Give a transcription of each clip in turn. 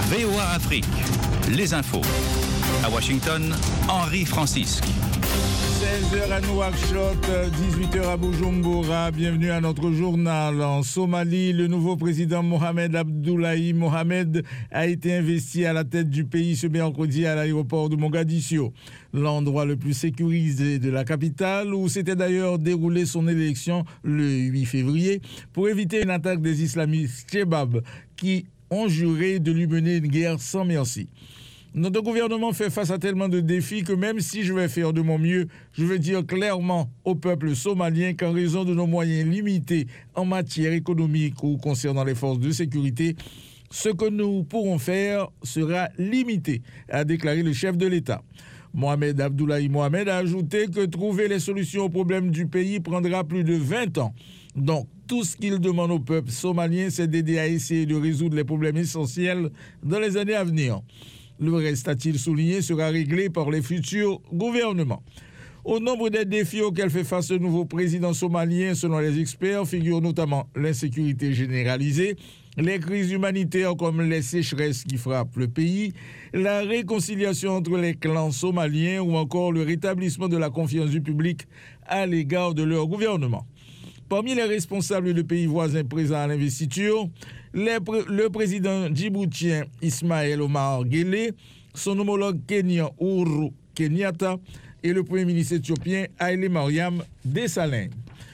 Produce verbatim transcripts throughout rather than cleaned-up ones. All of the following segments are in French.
V O A Afrique, les infos. À Washington, Henri Francisque. seize heures à Nouakchott, dix-huit heures à Bujumbura. Bienvenue à notre journal. En Somalie, le nouveau président Mohamed Abdullahi Mohamed a été investi à la tête du pays ce mercredi à l'aéroport de Mogadiscio, l'endroit le plus sécurisé de la capitale, où s'était d'ailleurs déroulé son élection le huit février, pour éviter une attaque des islamistes Chebab qui ont juré de lui mener une guerre sans merci. Notre gouvernement fait face à tellement de défis que même si je vais faire de mon mieux, je veux dire clairement au peuple somalien qu'en raison de nos moyens limités en matière économique ou concernant les forces de sécurité, ce que nous pourrons faire sera limité, a déclaré le chef de l'État. Mohamed Abdullahi Mohamed a ajouté que trouver les solutions aux problèmes du pays prendra plus de vingt ans. Donc, tout ce qu'il demande au peuple somalien, c'est d'aider à essayer de résoudre les problèmes essentiels dans les années à venir. Le reste, a-t-il souligné, sera réglé par les futurs gouvernements. Au nombre des défis auxquels fait face le nouveau président somalien, selon les experts, figurent notamment l'insécurité généralisée, les crises humanitaires comme les sécheresses qui frappent le pays, la réconciliation entre les clans somaliens ou encore le rétablissement de la confiance du public à l'égard de leur gouvernement. Parmi les responsables de pays voisins présents à l'investiture, les, le président djiboutien Ismaël Omar Guelleh, son homologue kenyan Uhuru Kenyatta et le premier ministre éthiopien Haile Mariam Desalegn.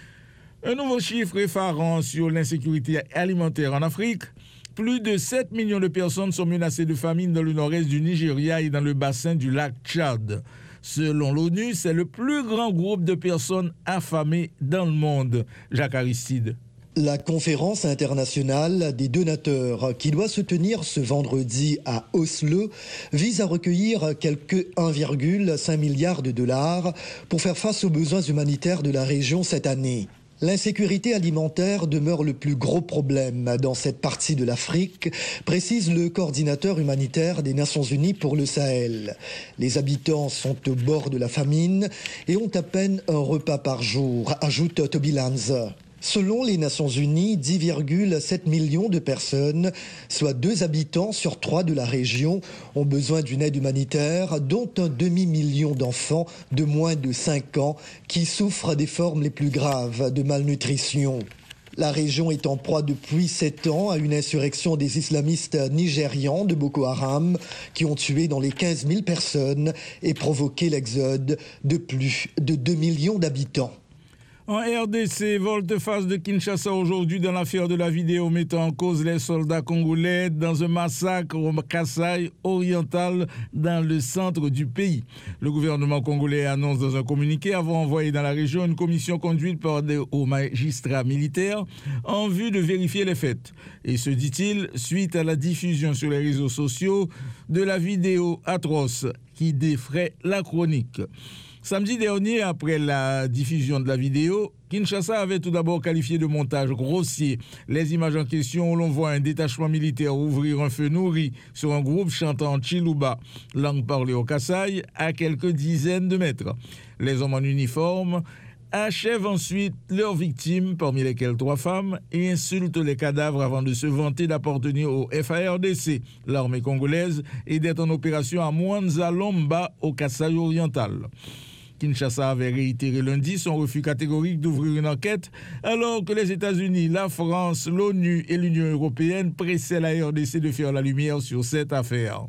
Un nouveau chiffre effarant sur l'insécurité alimentaire en Afrique. Plus de sept millions de personnes sont menacées de famine dans le nord-est du Nigeria et dans le bassin du lac Tchad. Selon l'ONU, c'est le plus grand groupe de personnes affamées dans le monde. Jacques Aristide. La conférence internationale des donateurs qui doit se tenir ce vendredi à Oslo vise à recueillir quelques un virgule cinq milliard de dollars pour faire face aux besoins humanitaires de la région cette année. L'insécurité alimentaire demeure le plus gros problème dans cette partie de l'Afrique, précise le coordinateur humanitaire des Nations Unies pour le Sahel. Les habitants sont au bord de la famine et ont à peine un repas par jour, ajoute Toby Lanz. Selon les Nations Unies, dix virgule sept millions de personnes, soit deux habitants sur trois de la région, ont besoin d'une aide humanitaire, dont un demi-million d'enfants de moins de cinq ans qui souffrent des formes les plus graves de malnutrition. La région est en proie depuis sept ans à une insurrection des islamistes nigérians de Boko Haram qui ont tué dans les quinze mille personnes et provoqué l'exode de plus de deux millions d'habitants. En R D C, volte-face de Kinshasa aujourd'hui dans l'affaire de la vidéo mettant en cause les soldats congolais dans un massacre au Kasaï oriental dans le centre du pays. Le gouvernement congolais annonce dans un communiqué avoir envoyé dans la région une commission conduite par des hauts magistrats militaires en vue de vérifier les faits. Et ce, dit-il, suite à la diffusion sur les réseaux sociaux de la vidéo atroce qui défraie la chronique. Samedi dernier, après la diffusion de la vidéo, Kinshasa avait tout d'abord qualifié de montage grossier les images en question où l'on voit un détachement militaire ouvrir un feu nourri sur un groupe chantant Chiluba, langue parlée au Kasaï, à quelques dizaines de mètres. Les hommes en uniforme achèvent ensuite leurs victimes, parmi lesquelles trois femmes, et insultent les cadavres avant de se vanter d'appartenir au F A R D C, l'armée congolaise, et d'être en opération à Mwanza-Lomba, au Kasaï oriental. Kinshasa avait réitéré lundi son refus catégorique d'ouvrir une enquête alors que les États-Unis, la France, l'ONU et l'Union européenne pressaient la R D C de faire la lumière sur cette affaire.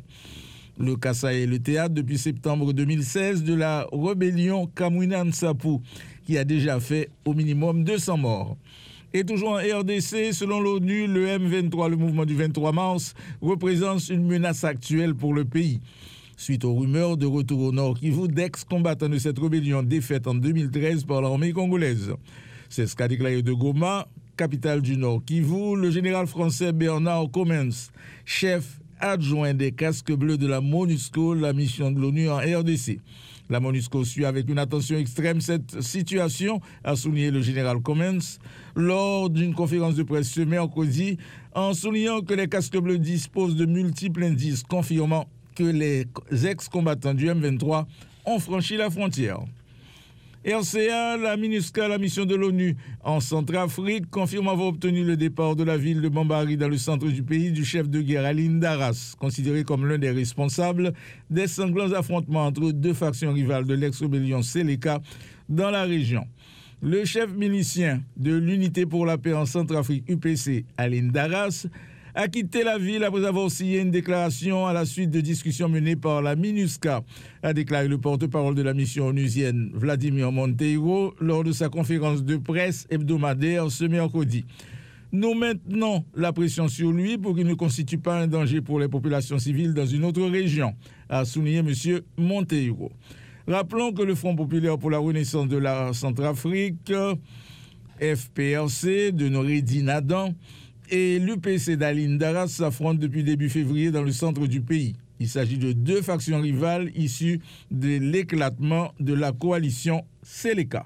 Le Kasaï est le théâtre depuis septembre deux mille seize de la rébellion Kamwina Nsapu qui a déjà fait au minimum deux cents morts. Et toujours en R D C, selon l'ONU, le M vingt-trois, le mouvement du vingt-trois mars, représente une menace actuelle pour le pays. Suite aux rumeurs de retour au Nord Kivu d'ex-combattants de cette rébellion défaite en deux mille treize par l'armée congolaise. C'est ce qu'a déclaré de Goma, capitale du Nord Kivu, le général français Bernard Comens, chef adjoint des casques bleus de la MONUSCO, la mission de l'ONU en R D C. La MONUSCO suit avec une attention extrême cette situation, a souligné le général Comens lors d'une conférence de presse ce mercredi, en soulignant que les casques bleus disposent de multiples indices confirmant que les ex-combattants du M vingt-trois ont franchi la frontière. R C A, la MINUSCA, la mission de l'ONU en Centrafrique, confirme avoir obtenu le départ de la ville de Bambari dans le centre du pays du chef de guerre Aline Daras, considéré comme l'un des responsables des sanglants affrontements entre deux factions rivales de l'ex-rébellion Séléka dans la région. Le chef milicien de l'Unité pour la paix en Centrafrique, U P C, Aline Daras, a quitté la ville après avoir signé une déclaration à la suite de discussions menées par la MINUSCA, a déclaré le porte-parole de la mission onusienne Vladimir Monteiro lors de sa conférence de presse hebdomadaire ce mercredi. Nous maintenons la pression sur lui pour qu'il ne constitue pas un danger pour les populations civiles dans une autre région, a souligné M. Monteiro. Rappelons que le Front populaire pour la renaissance de la Centrafrique, F P R C, de Noureddine Adam, et l'U P C d'Aline Daras s'affrontent depuis début février dans le centre du pays. Il s'agit de deux factions rivales issues de l'éclatement de la coalition Séléka.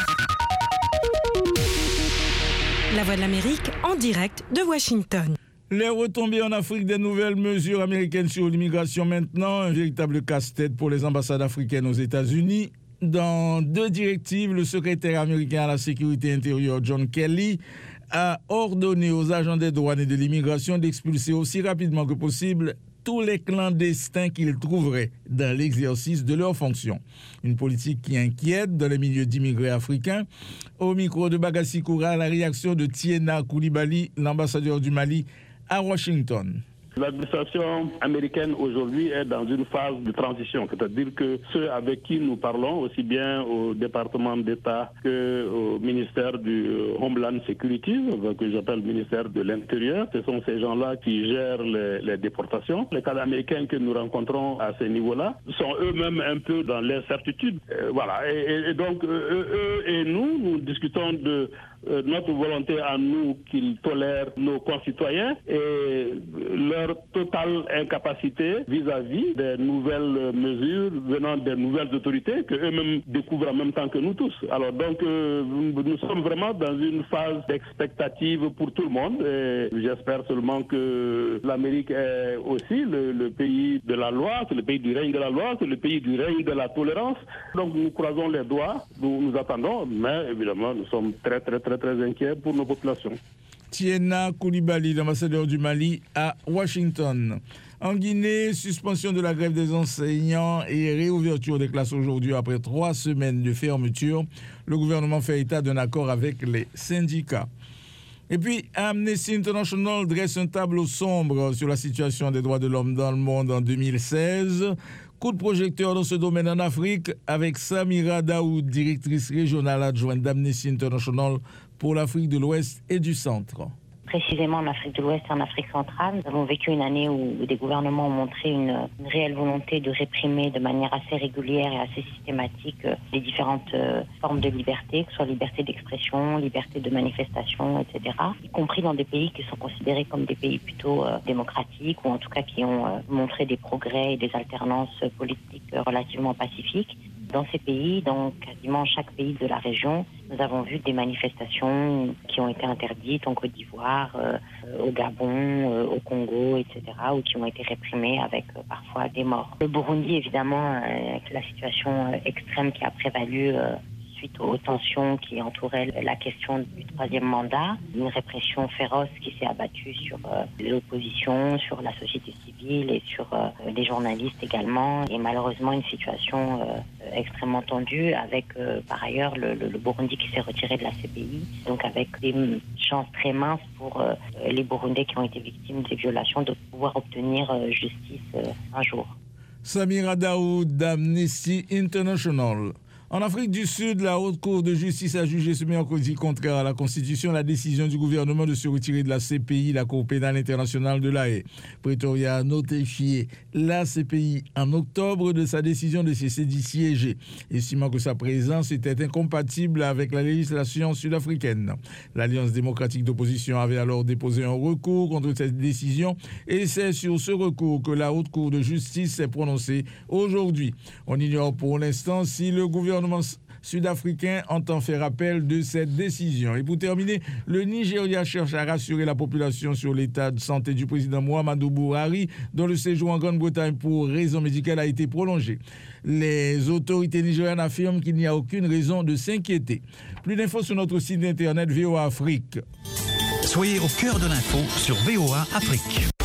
La Voix de l'Amérique en direct de Washington. Les retombées en Afrique des nouvelles mesures américaines sur l'immigration maintenant, un véritable casse-tête pour les ambassades africaines aux États-Unis. Dans deux directives, le secrétaire américain à la sécurité intérieure John Kelly a ordonné aux agents des douanes et de l'immigration d'expulser aussi rapidement que possible tous les clandestins qu'ils trouveraient dans l'exercice de leurs fonctions. Une politique qui inquiète dans les milieux d'immigrés africains. Au micro de Bagassi Koura, la réaction de Tiena Koulibaly, l'ambassadeur du Mali à Washington. L'administration américaine aujourd'hui est dans une phase de transition, c'est-à-dire que ceux avec qui nous parlons, aussi bien au département d'État qu'au ministère du Homeland Security, que j'appelle ministère de l'Intérieur, ce sont ces gens-là qui gèrent les, les déportations. Les cas américains que nous rencontrons à ce niveau-là sont eux-mêmes un peu dans l'incertitude. Euh, voilà. Et, et donc, eux, eux et nous, nous discutons de euh, notre volonté à nous qu'ils tolèrent nos concitoyens et leur totale incapacité vis-à-vis des nouvelles mesures venant des nouvelles autorités que eux-mêmes découvrent en même temps que nous tous. Alors donc euh, nous sommes vraiment dans une phase d'expectative pour tout le monde et j'espère seulement que l'Amérique est aussi le, le pays de la loi, c'est le pays du règne de la loi, c'est le pays du règne de la tolérance. Donc nous croisons les doigts, nous, nous attendons, mais évidemment nous sommes très très très très inquiets pour nos populations. Tiena Koulibaly, l'ambassadeur du Mali à Washington. En Guinée, suspension de la grève des enseignants et réouverture des classes aujourd'hui après trois semaines de fermeture. Le gouvernement fait état d'un accord avec les syndicats. Et puis, Amnesty International dresse un tableau sombre sur la situation des droits de l'homme dans le monde en deux mille seize. Coup de projecteur dans ce domaine en Afrique avec Samira Daoud, directrice régionale adjointe d'Amnesty International pour l'Afrique de l'Ouest et du Centre. Précisément en Afrique de l'Ouest et en Afrique centrale, nous avons vécu une année où des gouvernements ont montré une, une réelle volonté de réprimer de manière assez régulière et assez systématique les différentes euh, formes de liberté, que ce soit liberté d'expression, liberté de manifestation, et cetera, y compris dans des pays qui sont considérés comme des pays plutôt euh, démocratiques ou en tout cas qui ont euh, montré des progrès et des alternances politiques euh, relativement pacifiques. Dans ces pays, dans quasiment chaque pays de la région, nous avons vu des manifestations qui ont été interdites en Côte d'Ivoire, euh, au Gabon, euh, au Congo, et cetera, ou qui ont été réprimées avec euh, parfois des morts. Le Burundi, évidemment, euh, avec la situation euh, extrême qui a prévalu euh, suite aux tensions qui entouraient la question du troisième mandat, une répression féroce qui s'est abattue sur euh, l'opposition, sur la société civile et sur euh, les journalistes également, et malheureusement une situation euh, extrêmement tendue avec euh, par ailleurs le, le, le Burundi qui s'est retiré de la C P I, donc avec des chances très minces pour euh, les Burundais qui ont été victimes des violations de pouvoir obtenir euh, justice euh, un jour. Samira Daoud d'Amnesty International. En Afrique du Sud, la Haute Cour de justice a jugé ce mercredi contraire à la Constitution la décision du gouvernement de se retirer de la C P I, la Cour pénale internationale de La Haye. Pretoria a notifié la C P I en octobre de sa décision de cesser d'y siéger, estimant que sa présence était incompatible avec la législation sud-africaine. L'Alliance démocratique d'opposition avait alors déposé un recours contre cette décision et c'est sur ce recours que la Haute Cour de justice s'est prononcée aujourd'hui. On ignore pour l'instant si le gouvernement sud-africain entend faire appel de cette décision. Et pour terminer, le Nigeria cherche à rassurer la population sur l'état de santé du président Muhammadu Buhari, dont le séjour en Grande-Bretagne pour raison médicale a été prolongé. Les autorités nigérianes affirment qu'il n'y a aucune raison de s'inquiéter. Plus d'infos sur notre site internet V O A Afrique. Soyez au cœur de l'info sur V O A Afrique.